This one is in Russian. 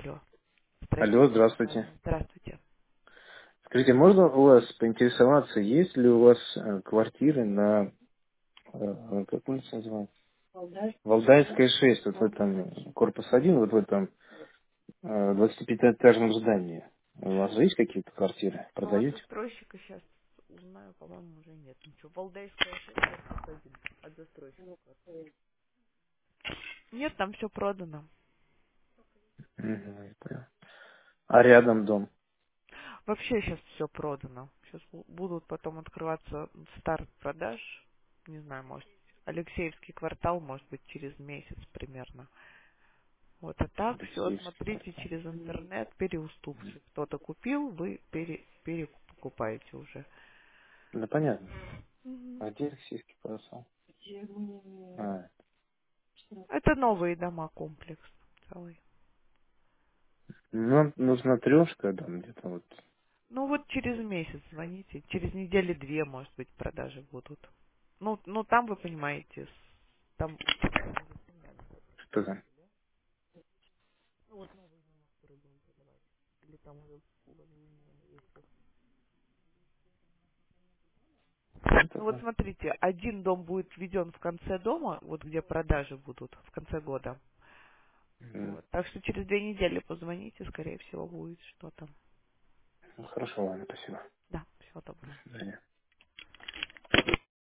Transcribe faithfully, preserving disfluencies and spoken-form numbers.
Алло. Алло, Строительная здравствуйте. компания. Здравствуйте. Скажите, можно у вас поинтересоваться, есть ли у вас э, квартиры на, э, как улица называется? Валдайская шесть, вот в этом, корпус один, вот в этом э, двадцатипятиэтажном здании. У вас же есть какие-то квартиры? Ну, от Продаете? застройщика сейчас узнаю, по-моему, уже нет ничего. Валдайская шесть, корпус один. От застройщика квартира. Нет, там все продано. Мгм, я понял. А рядом дом? Вообще сейчас все продано. Сейчас будут потом открываться старт продаж. Не знаю, может, Алексеевский квартал, может быть, через месяц примерно. Вот, а так все Алексеевский смотрите квартал. через интернет, переуступчик. Кто-то купил, вы пере, перекупаете уже. Да понятно. Мгм. А где Алексеевский квартал? А, Это новые дома, комплекс целый. нам нужна трешка, там где-то вот. Ну вот через месяц звоните, через недели две, может быть, продажи будут. Ну, ну там вы понимаете, с- там, Что там? или там уже Это ну вот да. смотрите, один дом будет введен в конце дома, вот где продажи будут в конце года. М, Вот. Так что через две недели позвоните, скорее всего, будет что-то. ну, хорошо, ладно, спасибо. Да, всего доброго. До свидания.